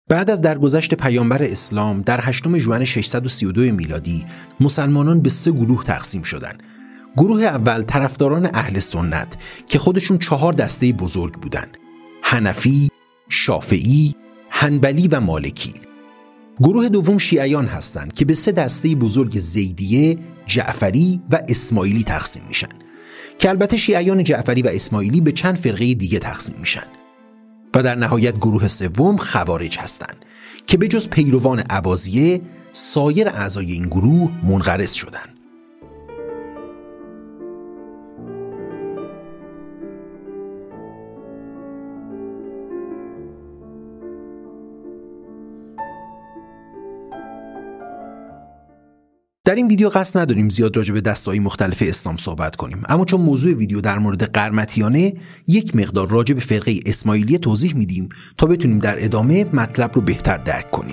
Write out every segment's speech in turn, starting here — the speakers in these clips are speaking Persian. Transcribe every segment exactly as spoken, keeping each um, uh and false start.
بعد از درگذشت پیامبر اسلام در هشتم ژوئن ششصد و سی و دو میلادی مسلمانان به سه گروه تقسیم شدند. گروه اول طرفداران اهل سنت که خودشون چهار دسته بزرگ بودند: حنفی، شافعی، حنبلی و مالکی. گروه دوم شیعیان هستند که به سه دسته بزرگ زیدیه، جعفری و اسماعیلی تقسیم میشن که البته شیعیان جعفری و اسماعیلی به چند فرقه دیگه تقسیم میشن. و در نهایت گروه سوم خوارج هستند که به جز پیروان اباضیه سایر اعضای این گروه منقرض شدند. در این ویدیو قصد نداریم زیاد راجع به دسته‌های مختلف اسلام صحبت کنیم، اما چون موضوع ویدیو در مورد قرمطیانه، یک مقدار راجع به فرقه اسماعیلیه توضیح میدیم تا بتونیم در ادامه مطلب رو بهتر درک کنیم.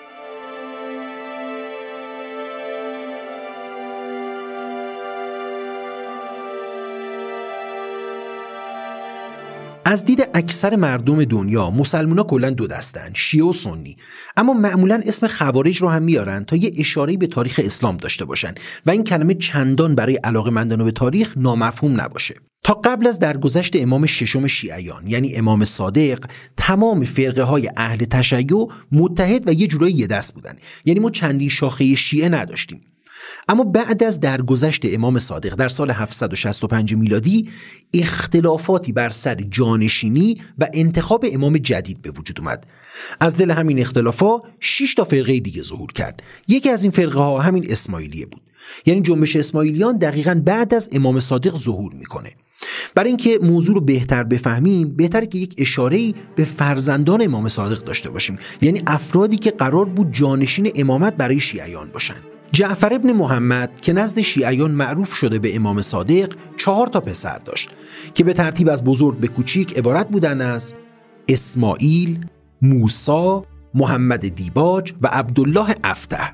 از دید اکثر مردم دنیا مسلمان‌ها کلاً دو دسته‌اند، شیعه و سنی، اما معمولاً اسم خوارج رو هم میارن تا یه اشاره‌ای به تاریخ اسلام داشته باشن و این کلمه چندان برای علاقه‌مندان به تاریخ نامفهوم نباشه. تا قبل از درگذشت امام ششم شیعیان یعنی امام صادق، تمام فرقه‌های اهل تشیع متحد و یه جورایی یه دست بودن، یعنی ما چندین شاخه شیعه نداشتیم. اما بعد از درگذشت امام صادق در سال هفتصد و شصت و پنج میلادی اختلافاتی بر سر جانشینی و انتخاب امام جدید به وجود اومد. از دل همین اختلافات شش تا فرقه دیگه ظهور کرد. یکی از این فرقه ها همین اسماعیلیه بود. یعنی جنبش اسماعیلیان دقیقاً بعد از امام صادق ظهور میکنه. برای اینکه موضوع رو بهتر بفهمیم، بهتره که یک اشاره‌ای به فرزندان امام صادق داشته باشیم، یعنی افرادی که قرار بود جانشین امامت برای شیعیان باشن. جعفر ابن محمد که نزد شیعیان معروف شده به امام صادق چهار تا پسر داشت که به ترتیب از بزرگ به کوچیک عبارت بودن از اسماعیل، موسی، محمد دیباج و عبدالله افتح.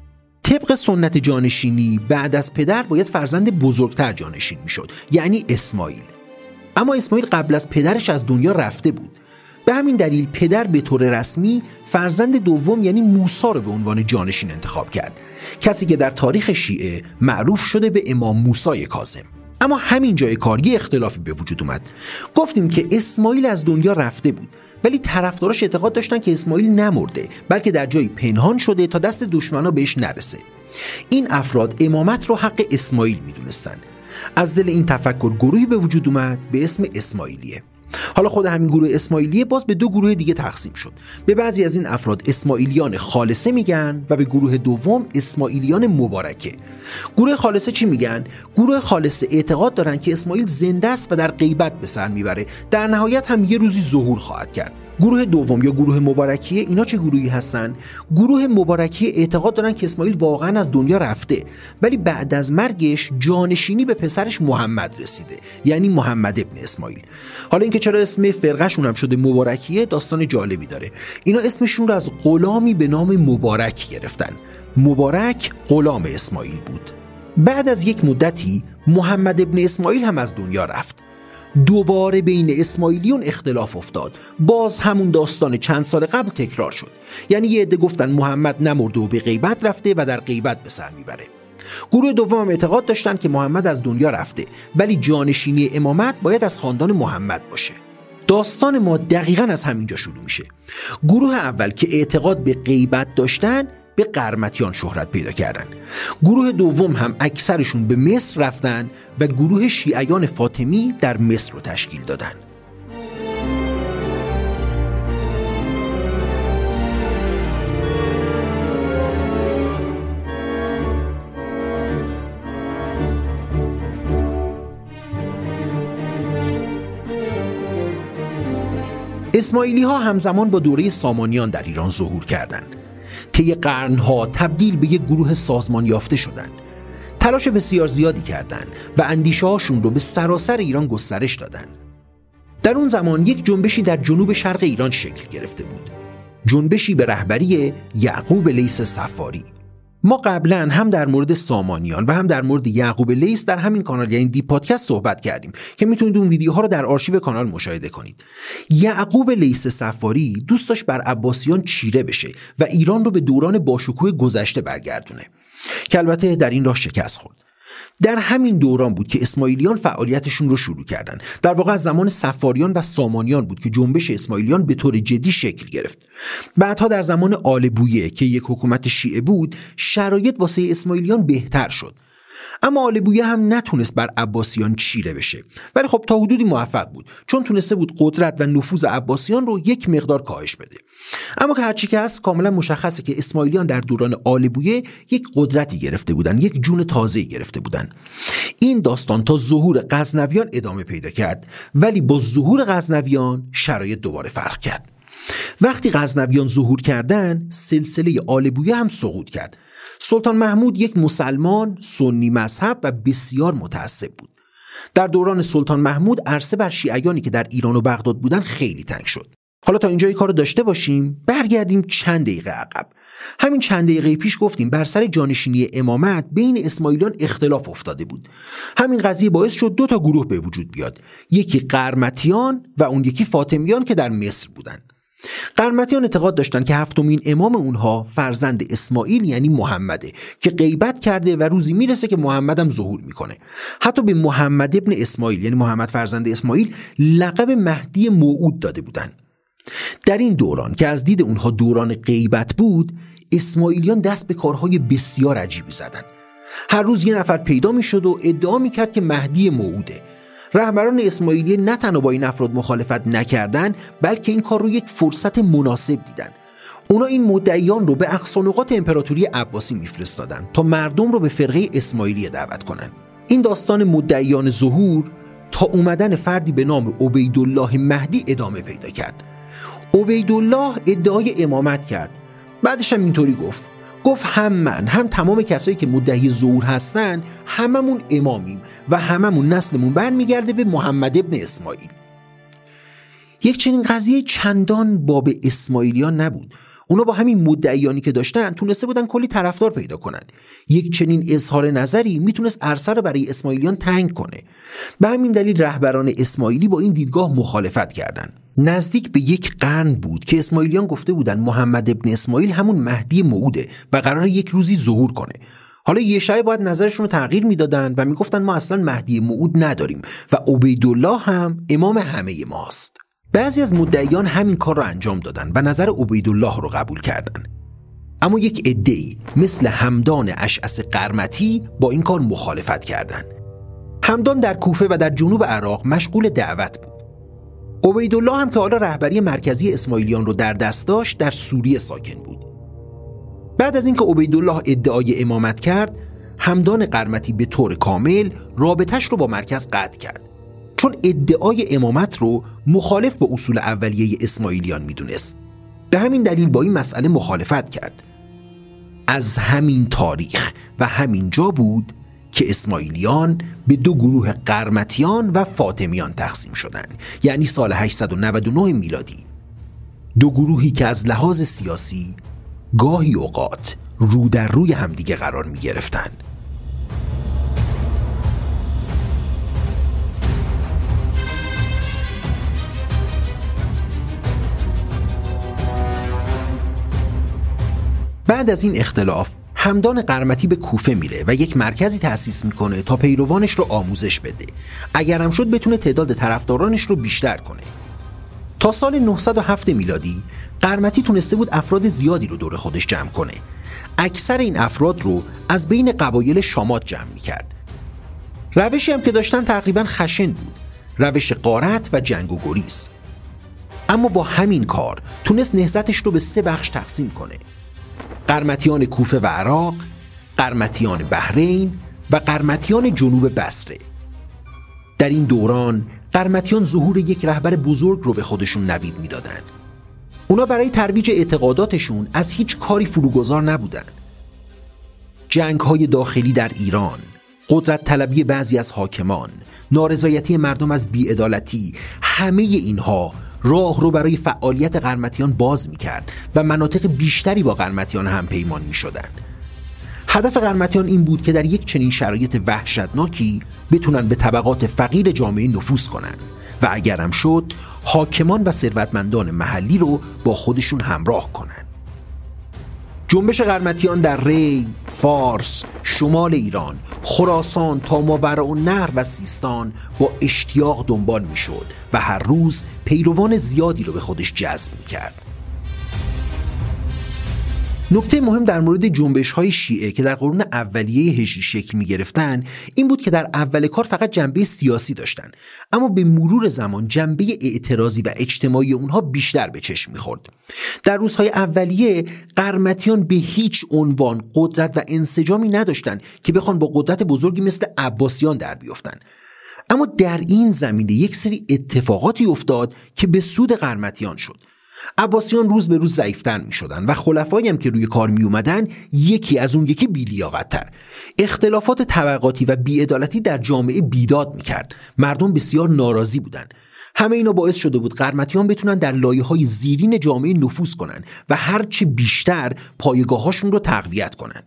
طبق سنت جانشینی بعد از پدر باید فرزند بزرگتر جانشین میشد، یعنی اسماعیل. اما اسماعیل قبل از پدرش از دنیا رفته بود. به همین دلیل پدر به طور رسمی فرزند دوم یعنی موسی رو به عنوان جانشین انتخاب کرد، کسی که در تاریخ شیعه معروف شده به امام موسی کاظم. اما همین جای کار یه اختلافی به وجود اومد. گفتیم که اسماعیل از دنیا رفته بود، ولی طرفداراش اعتقاد داشتن که اسماعیل نمرده، بلکه در جایی پنهان شده تا دست دشمنا بهش نرسه. این افراد امامت رو حق اسماعیل میدونستن. از دل این تفکر گروهی به وجود اومد به اسم اسماعیلیه. حالا خود همین گروه اسماعیلیه باز به دو گروه دیگه تقسیم شد. به بعضی از این افراد اسماعیلیان خالصه میگن و به گروه دوم اسماعیلیان مبارکه. گروه خالصه چی میگن؟ گروه خالصه اعتقاد دارن که اسماعیل زنده است و در غیبت به سر میبره، در نهایت هم یه روزی ظهور خواهد کرد. گروه دوم یا گروه مبارکیه، اینا چه گروهی هستن؟ گروه مبارکیه اعتقاد دارن که اسماعیل واقعا از دنیا رفته، ولی بعد از مرگش جانشینی به پسرش محمد رسیده، یعنی محمد ابن اسماعیل. حالا اینکه چرا اسم فرقه‌شون هم شده مبارکیه داستان جالبی داره. اینا اسمشون رو از غلامی به نام مبارک گرفتن. مبارک غلام اسماعیل بود. بعد از یک مدتی محمد ابن اسماعیل هم از دنیا رفت. دوباره بین اسماعیلیون اختلاف افتاد. باز همون داستان چند سال قبل تکرار شد. یعنی یه عده گفتن محمد نمرده و به غیبت رفته و در غیبت به سر میبره. گروه دوم هم اعتقاد داشتن که محمد از دنیا رفته، ولی جانشینی امامت باید از خاندان محمد باشه. داستان ما دقیقاً از همینجا شروع میشه. گروه اول که اعتقاد به غیبت داشتن به قرمطیان شهرت پیدا کردن. گروه دوم هم اکثرشون به مصر رفتن و گروه شیعیان فاطمی در مصر رو تشکیل دادن. اسماعیلی ها همزمان با دوره سامانیان در ایران ظهور کردند. طی قرنها تبدیل به یک گروه سازمان یافته شدند. تلاش بسیار زیادی کردند و اندیشه هاشون رو به سراسر ایران گسترش دادند. در اون زمان یک جنبشی در جنوب شرق ایران شکل گرفته بود. جنبشی به رهبری یعقوب لیث صفاری. ما قبلا هم در مورد سامانیان و هم در مورد یعقوب لیث در همین کانال یعنی دی پادکست صحبت کردیم که میتونید اون ویدیوها رو در آرشیو کانال مشاهده کنید. یعقوب لیث صفاری دوست داشت بر عباسیان چیره بشه و ایران رو به دوران باشکوه گذشته برگردونه که البته در این راه شکست خورد. در همین دوران بود که اسماعیلیان فعالیتشون رو شروع کردن. در واقع از زمان صفاریان و سامانیان بود که جنبش اسماعیلیان به طور جدی شکل گرفت. بعدها در زمان آل بویه که یک حکومت شیعه بود، شرایط واسه اسماعیلیان بهتر شد. اما آل بویه هم نتونست بر عباسیان چیره بشه، ولی خب تا حدودی موفق بود، چون تونسته بود قدرت و نفوذ عباسیان رو یک مقدار کاهش بده. اما که هرچی که هست کاملا مشخصه که اسماعیلیان در دوران آل بویه یک قدرتی گرفته بودن، یک جون تازه‌ای گرفته بودن. این داستان تا ظهور غزنویان ادامه پیدا کرد، ولی با ظهور غزنویان شرایط دوباره فرق کرد. وقتی غزنویان ظهور کردن، سلسله آل بویه هم سقوط کرد. سلطان محمود یک مسلمان سنی مذهب و بسیار متعصب بود. در دوران سلطان محمود عرصه بر شیعیانی که در ایران و بغداد بودن خیلی تنگ شد. حالا تا اینجا این کارو داشته باشیم، برگردیم چند دقیقه عقب. همین چند دقیقه پیش گفتیم بر سر جانشینی امامت بین اسماعیلیان اختلاف افتاده بود. همین قضیه باعث شد دو تا گروه به وجود بیاد، یکی قرمطیان و اون یکی فاطمیان که در مصر بودن. قرمطیان اعتقاد داشتن که هفتمین امام اونها فرزند اسماعیل یعنی محمده که غیبت کرده و روزی میرسه که محمد هم ظهور میکنه. حتی به محمد ابن اسماعیل یعنی محمد فرزند اسماعیل لقب مهدی موعود داده بودن. در این دوران که از دید اونها دوران غیبت بود، اسماعیلیان دست به کارهای بسیار عجیبی زدن. هر روز یه نفر پیدا میشد و ادعا میکرد که مهدی موعوده. رهبران اسماعیلیه نه تنها با این افراد مخالفت نکردن، بلکه این کار رو یک فرصت مناسب دیدن. اونا این مدعیان رو به اقصا نقاط امپراتوری عباسی میفرستادن تا مردم رو به فرقه اسماعیلیه دعوت کنن. این داستان مدعیان ظهور تا اومدن فردی به نام عبیدالله مهدی ادامه پیدا کرد. عبیدالله ادعای امامت کرد. بعدش هم اینطوری گفت گفت هم من هم تمام کسایی که مدعی ظهور هستن هممون امامیم و هممون نسلمون برمیگرده به محمد ابن اسماعیل. یک چنین قضیه چندان باب اسماعیلیان نبود. اونا با همین مدعیانی که داشتن تونسته بودن کلی طرفدار پیدا کنن. یک چنین اظهار نظری میتونست عرصه رو برای اسماعیلیان تنگ کنه. به همین دلیل رهبران اسماعیلی با این دیدگاه مخالفت کردند. نزدیک به یک قرن بود که اسماعیلیان گفته بودن محمد ابن اسماعیل همون مهدی موعوده و قراره یک روزی ظهور کنه. حالا یه شای باید نظرشون رو تغییر میدادن و میگفتن ما اصلا مهدی موعود نداریم و عبیدالله هم امام همه ماست. بعضی از مدعیان همین کار رو انجام دادن و نظر عبیدالله رو قبول کردن. اما یک عده‌ای مثل همدان اشعث قرمطی با این کار مخالفت کردند. همدان در کوفه و در جنوب عراق مشغول دعوت بود. عبیدالله هم که حالا رهبری مرکزی اسماعیلیان رو در دست داشت در سوریه ساکن بود. بعد از اینکه عبیدالله ادعای امامت کرد، همدان قرمطی به طور کامل رابطش رو با مرکز قطع کرد، چون ادعای امامت رو مخالف با اصول اولیه اسماعیلیان میدونست. به همین دلیل با این مسئله مخالفت کرد. از همین تاریخ و همین جا بود که اسماعیلیان به دو گروه قرمطیان و فاطمیان تقسیم شدند، یعنی سال هشتصد و نود و نه میلادی. دو گروهی که از لحاظ سیاسی گاهی اوقات رو در روی همدیگه قرار می گرفتن. بعد از این اختلاف همدان قرمطی به کوفه میره و یک مرکزی تأسیس میکنه تا پیروانش رو آموزش بده، اگرم شد بتونه تعداد طرفدارانش رو بیشتر کنه. تا سال نهصد و هفت میلادی قرمطی تونسته بود افراد زیادی رو دور خودش جمع کنه. اکثر این افراد رو از بین قبایل شامات جمع میکرد. روشی هم که داشتن تقریبا خشن بود، روش غارت و جنگ و گریز. اما با همین کار تونست نهضتش رو به سه بخش تقسیم کنه: قرمطیان کوفه و عراق، قرمطیان بحرین و قرمطیان جنوب بصره. در این دوران قرمطیان ظهور یک رهبر بزرگ رو به خودشون نوید میدادن. اونا برای ترویج اعتقاداتشون از هیچ کاری فروگذار نبودن. جنگ‌های داخلی در ایران، قدرت طلبی بعضی از حاکمان، نارضایتی مردم از بی‌عدالتی، همه اینها راه رو برای فعالیت قرمطیان باز می‌کرد و مناطق بیشتری با قرمطیان هم پیمان می‌شدند. هدف قرمطیان این بود که در یک چنین شرایط وحشتناکی بتونن به طبقات فقیر جامعه نفوذ کنن و اگرم شد حاکمان و ثروتمندان محلی رو با خودشون همراه کنن. جنبش قرمطیان در ری، فارس، شمال ایران، خراسان تا ماوراءالنهر و سیستان با اشتیاق دنبال میشد و هر روز پیروان زیادی رو به خودش جذب میکرد. نکته مهم در مورد جنبش‌های شیعه که در قرون اولیه هجری شکل می‌گرفتن این بود که در اول کار فقط جنبه سیاسی داشتن، اما به مرور زمان جنبه اعتراضی و اجتماعی اونها بیشتر به چشم می‌خورد. در روزهای اولیه قرمطیان به هیچ عنوان قدرت و انسجامی نداشتن که بخوان با قدرت بزرگی مثل عباسیان در بیافتن. اما در این زمینه یک سری اتفاقاتی افتاد که به سود قرمطیان شد. عباسیان روز به روز ضعیف‌تر می‌شدن و خلفایی هم که روی کار می اومدن یکی از اون یکی بی‌لیاقت‌تر. اختلافات طبقاتی و بی‌عدالتی در جامعه بیداد می‌کرد. مردم بسیار ناراضی بودن. همه اینا باعث شده بود قرمطیان بتونن در لایه‌های زیرین جامعه نفوذ کنن و هرچی بیشتر پایگاه‌هاشون رو تقویت کنن.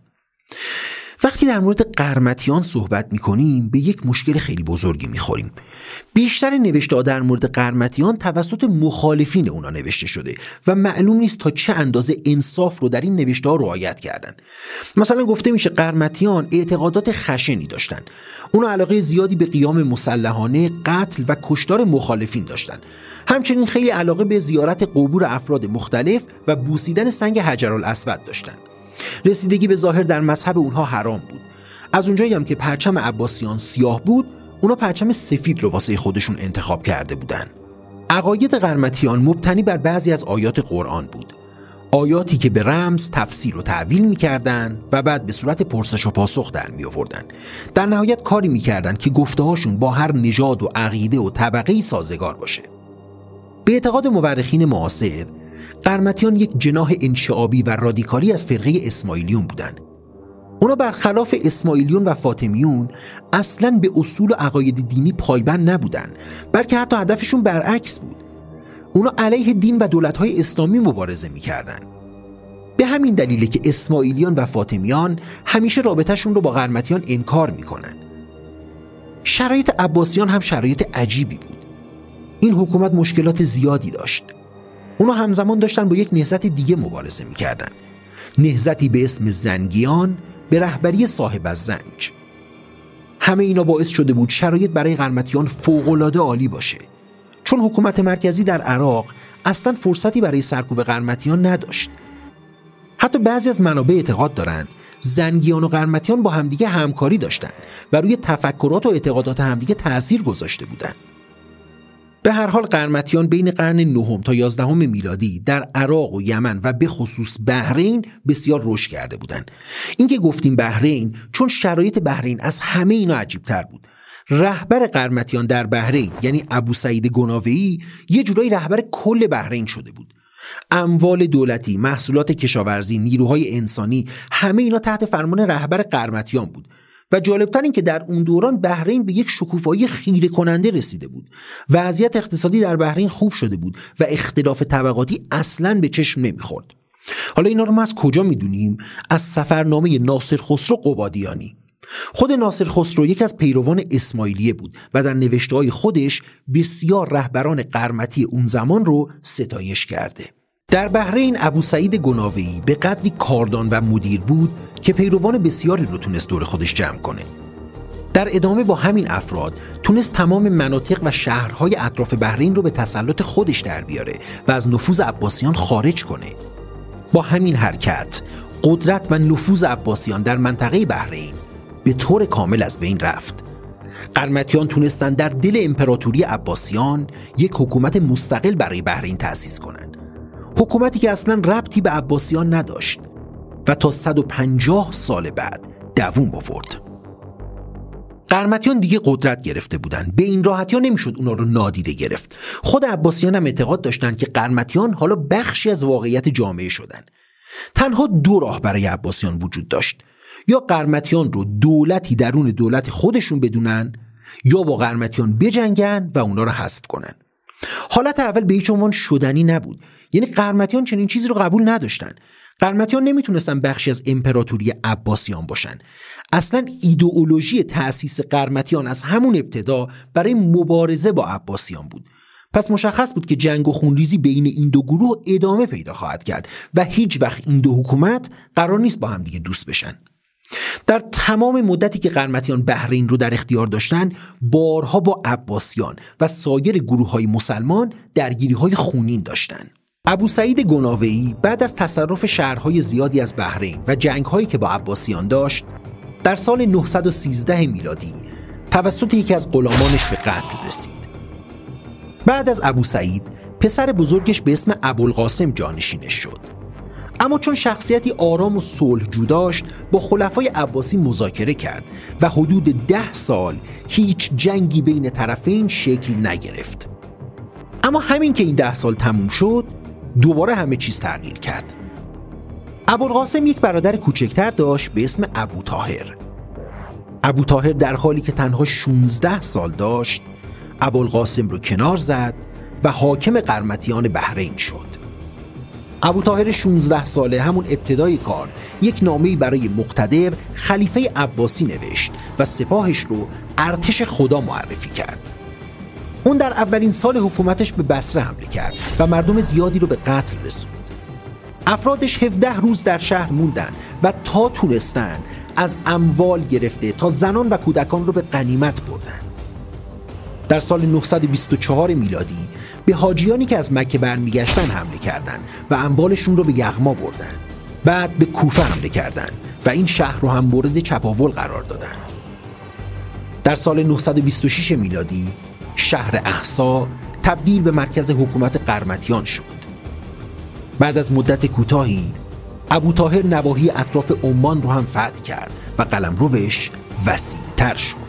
وقتی در مورد قرمطیان صحبت می‌کنیم به یک مشکل خیلی بزرگی می‌خوریم. بیشتر نوشته‌ها در مورد قرمطیان توسط مخالفین اونا نوشته شده و معلوم نیست تا چه اندازه انصاف رو در این نوشته‌ها رعایت کردن. مثلا گفته میشه قرمطیان اعتقادات خشنی داشتن. اونا علاقه زیادی به قیام مسلحانه، قتل و کشتار مخالفین داشتن. همچنین خیلی علاقه به زیارت قبور افراد مختلف و بوسیدن سنگ حجرالاسود داشتن. رسیدگی به ظاهر در مذهب اونها حرام بود. از اونجایی هم که پرچم عباسیان سیاه بود، اونا پرچم سفید رو واسه خودشون انتخاب کرده بودن. عقاید قرمطیان مبتنی بر بعضی از آیات قرآن بود. آیاتی که به رمز تفسیر و تعویل می‌کردن و بعد به صورت پرسش و پاسخ در می‌آوردن. در نهایت کاری می‌کردن که گفته‌هاشون با هر نژاد و عقیده و طبقه‌ای سازگار باشه. به اعتقاد مورخین معاصر، قرمطیان یک جناح انشعابی و رادیکالی از فرقه اسماعیلیون بودن. اونا برخلاف اسماعیلیون و فاطمیون اصلاً به اصول و عقاید دینی پایبند نبودن، بلکه حتی هدفشون برعکس بود. اونا علیه دین و دولت‌های اسلامی مبارزه می‌کردن. به همین دلیله که اسماعیلیون و فاطمیان همیشه رابطه‌شون رو با قرمطیان انکار می‌کنن. شرایط عباسیان هم شرایط عجیبی بود. این حکومت مشکلات زیادی داشت. اونا همزمان داشتن با یک نهضت دیگه مبارزه می‌کردن. نهضتی به اسم زنگیان به رهبری صاحب الزنج. همه اینا باعث شده بود شرایط برای قرمطیان فوق‌العاده عالی باشه، چون حکومت مرکزی در عراق اصلا فرصتی برای سرکوب قرمطیان نداشت. حتی بعضی از منابع اعتقاد دارند زنگیان و قرمطیان با همدیگه همکاری داشتن و روی تفکرات و اعتقادات همدیگه تأثیر گذاشته بودند. به هر حال قرمطیان بین قرن نهم تا یازدهم میلادی در عراق و یمن و به خصوص بحرین بسیار رشد کرده بودند. این که گفتیم بحرین چون شرایط بحرین از همه اینا عجیب‌تر بود. رهبر قرمطیان در بحرین یعنی ابوسعید گناویی یه جورایی رهبر کل بحرین شده بود. اموال دولتی، محصولات کشاورزی، نیروهای انسانی، همه اینا تحت فرمان رهبر قرمطیان بود. و جالبتر این که در اون دوران بحرین به یک شکوفایی خیره کننده رسیده بود. وضعیت اقتصادی در بحرین خوب شده بود و اختلاف طبقاتی اصلاً به چشم نمیخورد. حالا اینا رو ما از کجا میدونیم؟ از سفرنامه ناصر خسرو قبادیانی. خود ناصر خسرو یک از پیروان اسماعیلیه بود و در نوشته‌های خودش بسیار رهبران قرمطی اون زمان رو ستایش کرده. در بحرین ابوسعید گناویی به قدری کاردان و مدیر بود که پیروان بسیاری رو تونست دور خودش جمع کنه. در ادامه با همین افراد تونست تمام مناطق و شهرهای اطراف بحرین رو به تسلط خودش در بیاره و از نفوذ عباسیان خارج کنه. با همین حرکت قدرت و نفوذ عباسیان در منطقه بحرین به طور کامل از بین رفت. قرمطیان تونستن در دل امپراتوری عباسیان یک حکومت مستقل برای بحرین تأسیس کنن. حکومتی که اصلا ربطی به عباسیان نداشت و تا صد و پنجاه سال بعد دوام آورد. قرمطیان دیگه قدرت گرفته بودن. به این راحتی ها نمیشد اونا رو نادیده گرفت. خود عباسیان هم اعتقاد داشتن که قرمطیان حالا بخشی از واقعیت جامعه شدن. تنها دو راه برای عباسیان وجود داشت: یا قرمطیان رو دولتی درون دولت خودشون بدونن یا با قرمطیان بجنگن و اونا رو حذف کنن. حالت اول به هیچ عنوان شدنی نبود. یعنی قرمطیان چنین چیزی رو قبول نداشتن. قرمطیان نمیتونستن بخشی از امپراتوری عباسیان باشن. اصلا ایدئولوژی تأسیس قرمطیان از همون ابتدا برای مبارزه با عباسیان بود. پس مشخص بود که جنگ و خونریزی بین این دو گروه ادامه پیدا خواهد کرد و هیچ وقت این دو حکومت قرار نیست با هم دیگه دوست بشن. در تمام مدتی که قرمطیان بحرین رو در اختیار داشتن، بارها با عباسیان و سایر گروه‌های مسلمان درگیری‌های خونین داشتن. ابو سعید گناویی بعد از تصرف شهرهای زیادی از بحرین و جنگ‌هایی که با عباسیان داشت، در سال نهصد و سیزده میلادی توسط یکی از غلامانش به قتل رسید. بعد از ابو سعید، پسر بزرگش به اسم ابوالقاسم جانشینش شد. اما چون شخصیتی آرام و صلحجو داشت، با خلفای عباسی مذاکره کرد و حدود ده سال هیچ جنگی بین طرفین شکل نگرفت. اما همین که این ده سال تموم شد، دوباره همه چیز تغییر کرد. ابوالقاسم یک برادر کوچکتر داشت به اسم ابوطاهر. ابوطاهر در حالی که تنها شانزده سال داشت، ابوالقاسم رو کنار زد و حاکم قرمطیان بحرین شد. ابوطاهر شانزده ساله همون ابتدای کار یک نامه‌ای برای مقتدر خلیفه عباسی نوشت و سپاهش رو ارتش خدا معرفی کرد. اون در اولین سال حکومتش به بصره حمله کرد و مردم زیادی رو به قتل رسوند. افرادش هفده روز در شهر موندن و تا تونستن از اموال گرفته تا زنان و کودکان رو به غنیمت بردن. در سال نهصد و بیست و چهار میلادی به حاجیانی که از مکه برمیگشتن حمله کردند و اموالشون رو به یغما بردن. بعد به کوفه حمله کردند و این شهر رو هم مورد چپاول قرار دادن. در سال نهصد و بیست و شش میلادی شهر احسا تبدیل به مرکز حکومت قرمطیان شد. بعد از مدت کوتاهی ابوطاهر نواحی اطراف عمان رو هم فتح کرد و قلمروش وسیع‌تر شد.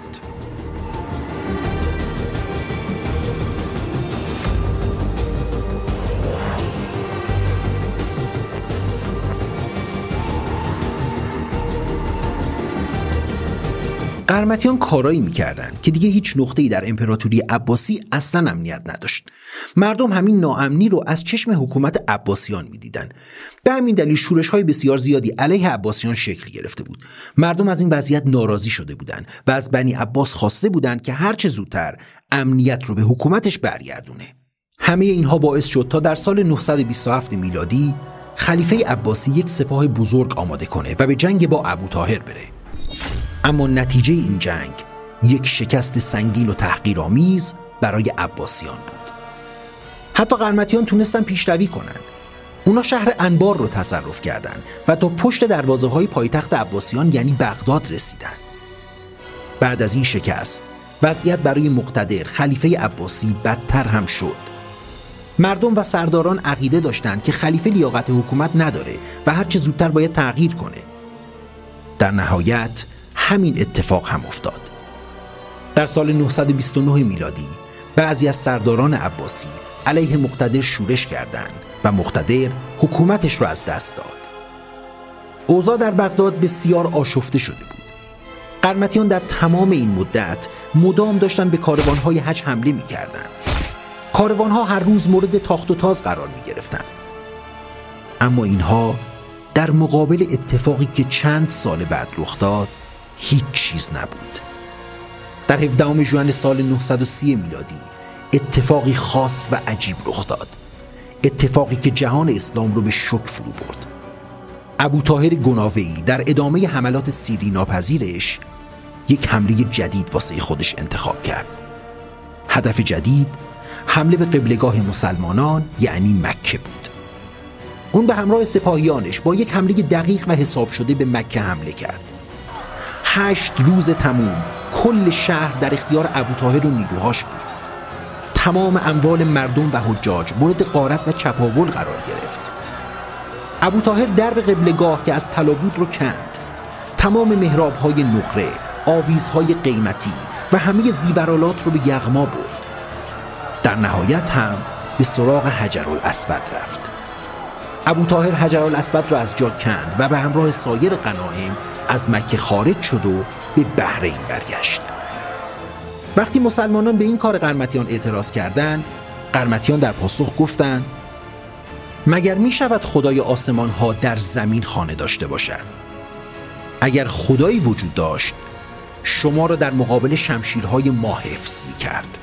قرمطیان کارایی میکردن که دیگه هیچ نقطه‌ای در امپراتوری عباسی اصلا امنیت نداشت. مردم همین ناامنی رو از چشم حکومت عباسیان میدیدن. به همین دلیل شورش‌های بسیار زیادی علیه عباسیان شکل گرفته بود. مردم از این وضعیت ناراضی شده بودند و از بنی عباس خواسته بودند که هر چه زودتر امنیت رو به حکومتش برگردونه. همه اینها باعث شد تا در سال نهصد و بیست و هفت میلادی خلیفه عباسی یک سپاه بزرگ آماده کنه و به جنگ با ابوطاهر بره. اما نتیجه این جنگ یک شکست سنگین و تحقیرآمیز برای عباسیان بود. حتی قرمطیان تونستن پیشروی کنن. اونا شهر انبار رو تصرف کردند و تا پشت دروازه های پایتخت عباسیان یعنی بغداد رسیدن. بعد از این شکست وضعیت برای مقتدر خلیفه عباسی بدتر هم شد. مردم و سرداران عقیده داشتند که خلیفه لیاقت حکومت نداره و هر چه زودتر باید تغییر کنه. در نهایت همین اتفاق هم افتاد. در سال نهصد و بیست و نه میلادی بعضی از سرداران عباسی علیه مقتدر شورش کردند و مقتدر حکومتش را از دست داد. اوضاع در بغداد بسیار آشفته شده بود. قرمطیان در تمام این مدت مدام داشتن به کاروانهای حج حمله می‌کردند. کاروانها هر روز مورد تاخت و تاز قرار می‌گرفتند. اما اینها در مقابل اتفاقی که چند سال بعد رخ داد هیچ چیز نبود. در هفدهم ژوئن سال نهصد و سی میلادی اتفاقی خاص و عجیب رخ داد. اتفاقی که جهان اسلام رو به شوک فرو برد. ابوطاهر گناویی در ادامه حملات سیری ناپذیرش یک حمله جدید واسه خودش انتخاب کرد. هدف جدید حمله به قبلگاه مسلمانان یعنی مکه بود. اون به همراه سپاهیانش با یک حمله دقیق و حساب شده به مکه حمله کرد. هشت روز تموم کل شهر در اختیار ابوطاهر و نیروهاش بود. تمام اموال مردم و حجاج مورد غارت و چپاول قرار گرفت. ابوطاهر درب قبلگاه که از طلا بود رو کند. تمام محراب‌های نقره، آویزهای قیمتی و همه زیورالات رو به یغما برد. در نهایت هم به سراغ حجرالاسود رفت. ابوطاهر حجرالاسود را از جا کند و به همراه سایر غنایم از مکه خارج شد و به بحرین برگشت. وقتی مسلمانان به این کار قرمطیان اعتراض کردند، قرمطیان در پاسخ گفتند: مگر می شود خدای آسمان ها در زمین خانه داشته باشد؟ اگر خدایی وجود داشت شما را در مقابل شمشیرهای ما حفظ می کرد.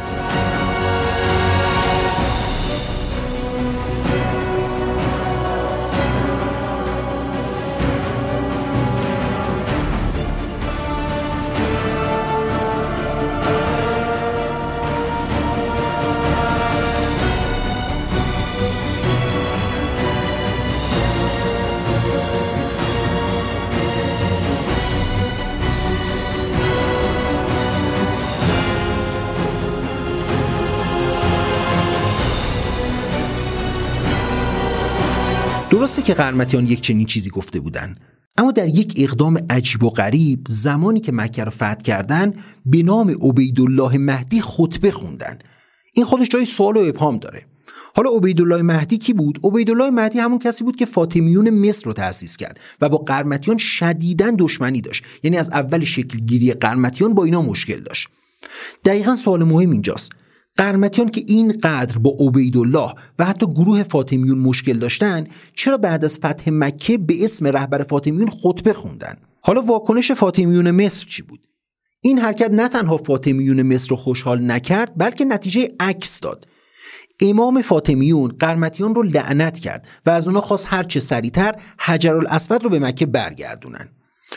درسته که قرمطیان یک چنین چیزی گفته بودن، اما در یک اقدام عجیب و غریب زمانی که مکه رو فتح کردن به نام عبیدالله مهدی خطبه خوندن. این خودش جای سوال و ابهام داره. حالا عبیدالله مهدی کی بود؟ عبیدالله مهدی همون کسی بود که فاطمیون مصر رو تأسیس کرد و با قرمطیان شدیداً دشمنی داشت. یعنی از اول شکلگیری قرمطیان با اینا مشکل داشت. دقیقاً سوال مهم اینجاست. قرمطیان که اینقدر با عبیدالله و حتی گروه فاطمیون مشکل داشتن، چرا بعد از فتح مکه به اسم رهبر فاطمیون خطبه خوندن؟ حالا واکنش فاطمیون مصر چی بود؟ این حرکت نه تنها فاطمیون مصر رو خوشحال نکرد، بلکه نتیجه عکس داد. امام فاطمیون قرمطیان رو لعنت کرد و از اونا خواست هر چه سریعتر حجرالاسود رو به مکه برگردونن.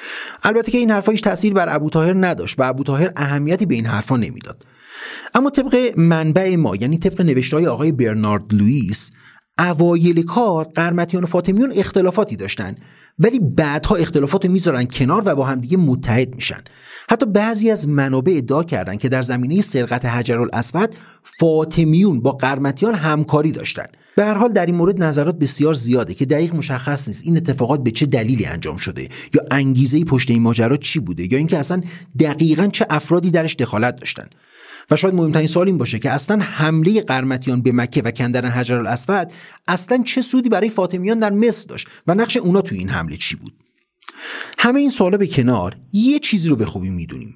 البته که این حرفا هیچ تأثیر بر ابوطاهر نداشت و ابوطاهر اهمیتی به این حرفا نمیداد. اما طبق منبع ما، یعنی طبق نوشته‌های آقای برنارد لوئیس، اوایل کار قرمطیان و فاطمیون اختلافاتی داشتن، ولی بعدها اختلافات رو میذارن کنار و با همدیگه متحد میشن. حتی بعضی از منابع ادعا کردن که در زمینه سرقت حجرالاسود فاطمیون با قرمطیان همکاری داشتن. به هر حال در این مورد نظرات بسیار زیاده که دقیق مشخص نیست این اتفاقات به چه دلیلی انجام شده یا انگیزه‌ای پشت این ماجرا چی بوده یا اینکه اصلا دقیقاً چه افرادی درش دخالت داشتن. و شاید مهمترین سوال این باشه که اصلا حمله قرمطیان به مکه و کندن حجرالاسود اصلا چه سودی برای فاطمیان در مصر داشت و نقش اونا توی این حمله چی بود؟ همه این سوالا به کنار، یه چیزی رو به خوبی میدونیم.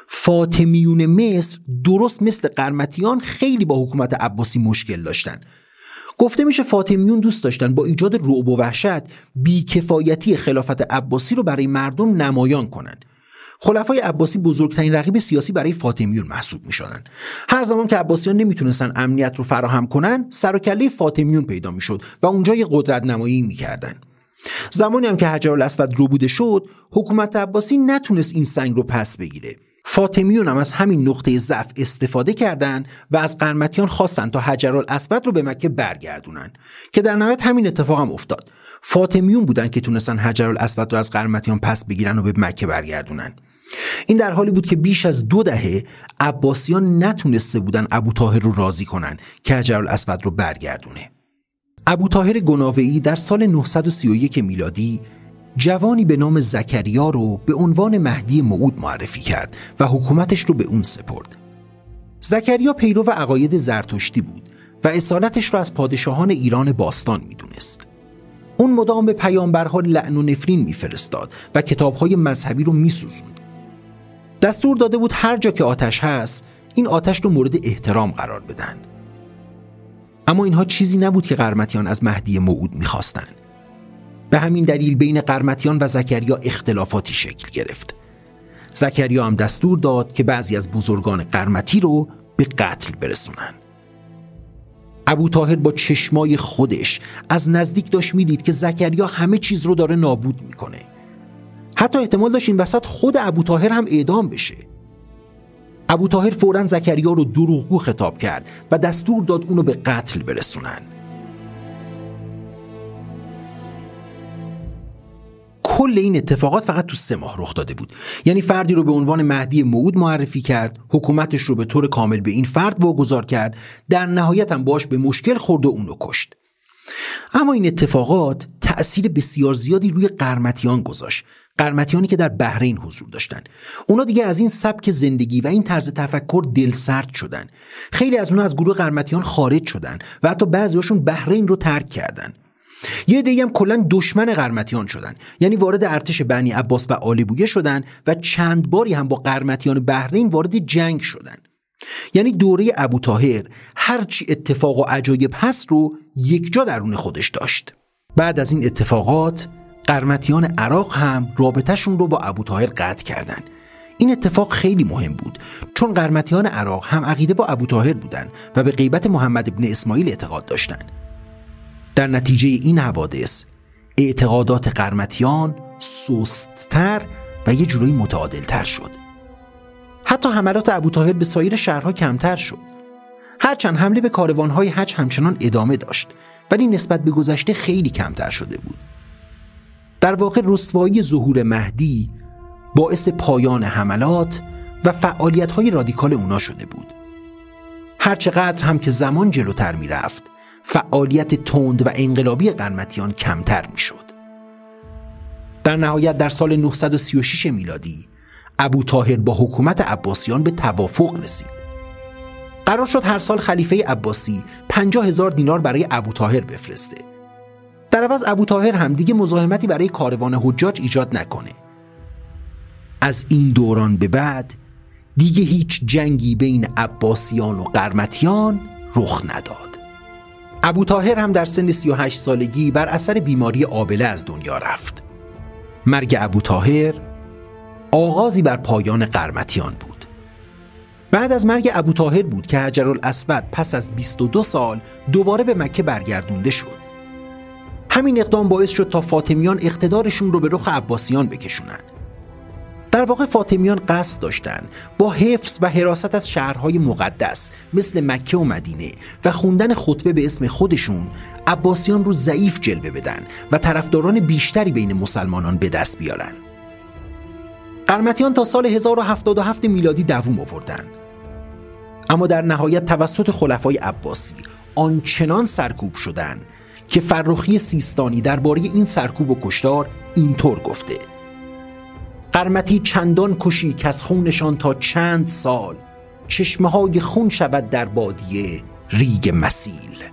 فاطمیون مصر درست مثل قرمطیان خیلی با حکومت عباسی مشکل داشتن. گفته میشه فاطمیون دوست داشتن با ایجاد رعب و وحشت بیکفایتی خلافت عباسی رو برای مردم نمایان کنن. خلفای عباسی بزرگترین رقیب سیاسی برای فاطمیون محسوب میشدن. هر زمان که عباسیان نمیتونستن امنیت رو فراهم کنن، سر و کله فاطمیون پیدا میشد و اونجا یه قدرت نمایی میکردن. زمانی هم که حجرالاسود رو بوده شد، حکومت عباسی نتونست این سنگ رو پس بگیره. فاطمیون هم از همین نقطه ضعف استفاده کردن و از قرمطیان خواستن تا حجرالاسود رو به مکه برگردونن که در نهایت همین اتفاق هم افتاد. فاطمیون بودن که تونستن حجرالاسود رو از قرمطیان پس بگیرن و به مکه برگردونن. این در حالی بود که بیش از دو دهه عباسیان نتونسته بودن ابوطاهر رو راضی کنن که حجرالاسود رو برگردونه. ابوطاهر گناویی در سال نهصد و سی و یک میلادی جوانی به نام زکریا رو به عنوان مهدی موعود معرفی کرد و حکومتش رو به اون سپرد. زکریا پیرو عقاید زرتشتی بود و اصالتش رو از پادشاهان ایران باستان میدونست. اون مدام به پیامبرها لعن و نفرین میفرستاد و کتابهای مذهبی رو میسوزوند. دستور داده بود هر جا که آتش هست این آتش رو مورد احترام قرار بدن. اما اینها چیزی نبود که قرمطیان از مهدی موعود میخواستن. به همین دلیل بین قرمطیان و زکریا اختلافاتی شکل گرفت. زکریا هم دستور داد که بعضی از بزرگان قرمطی رو به قتل برسونن. ابوطاهر با چشمای خودش از نزدیک داشت میدید که زکریا همه چیز رو داره نابود میکنه. حتی احتمال داشت این وسط خود ابوطاهر هم اعدام بشه. ابوطاهر فوراً زکریا رو دروغگو خطاب کرد و دستور داد اونو به قتل برسونن. کل این اتفاقات فقط تو سه ماه رخ داده بود. یعنی فردی رو به عنوان مهدی موعود معرفی کرد، حکومتش رو به طور کامل به این فرد واگذار کرد، در نهایت هم باش به مشکل خورد و اونو کشت. اما این اتفاقات تأثیر بسیار زیادی روی قرمطیان گذاشت. قرمطیانی که در بحرین حضور داشتن، اونا دیگه از این سبک زندگی و این طرز تفکر دلسرد شدن. خیلی از اونا از گروه قرمطیان خارج شدن و حتی بعضیاشون بحرین رو ترک کردن. یه عده‌ای هم کلاً دشمن قرمطیان شدن، یعنی وارد ارتش بنی عباس و آل بویه شدن و چند باری هم با قرمطیان بحرین وارد جنگ شدن. یعنی دوره ابوطاهر هرچی اتفاق و عجایب هست رو یک جا درون خودش داشت. بعد از این اتفاقات قرمطیان عراق هم رابطهشون رو با ابوطاهر قطع کردن. این اتفاق خیلی مهم بود چون قرمطیان عراق هم عقیده با ابوطاهر بودن و به غیبت محمد ابن اسماعیل اعتقاد داشتن. در نتیجه این حوادث اعتقادات قرمطیان سست‌تر و یه جورایی متعادل‌تر شد. حتی حملات ابوطاهر به سایر شهرها کمتر شد. هرچند حمله به کاروان‌های حج همچنان ادامه داشت ولی نسبت به گذشته خیلی کمتر شده بود. در واقع رسوایی ظهور مهدی باعث پایان حملات و فعالیت‌های رادیکال اونا شده بود. هرچقدر هم که زمان جلوتر می‌رفت، فعالیت تند و انقلابی قرمطیان کمتر می‌شد. در نهایت در سال نهصد و سی و شش میلادی ابوطاهر با حکومت عباسیان به توافق رسید. قرار شد هر سال خلیفه عباسی پنجاه هزار دینار برای ابوطاهر بفرسته. در عوض ابوطاهر هم دیگه مزاحمتی برای کاروان حجاج ایجاد نکنه. از این دوران به بعد دیگه هیچ جنگی بین عباسیان و قرمطیان رخ نداد. ابوطاهر هم در سن سی و هشت سالگی بر اثر بیماری آبله از دنیا رفت. مرگ ابوطاهر آغازی بر پایان قرمطیان بود. بعد از مرگ ابوطاهر بود که حجرالاسود پس از بیست و دو سال دوباره به مکه برگردونده شد. همین اقدام باعث شد تا فاطمیان اقتدارشون رو به رخ عباسیان بکشونن. در واقع فاطمیان قصد داشتن با حفظ و حراست از شهرهای مقدس مثل مکه و مدینه و خوندن خطبه به اسم خودشون عباسیان رو ضعیف جلوه بدن و طرفداران بیشتری بین مسلمانان به دست بیارن. قرمطیان تا سال هزار و هفتاد و هفت میلادی دوام آوردن، اما در نهایت توسط خلفای عباسی آنچنان سرکوب شدن که فرخی سیستانی درباره این سرکوب و کشتار اینطور گفته: قرمطی چندان کشی که از خونشان تا چند سال چشمه های خون شود در بادیه ریگ مسیل.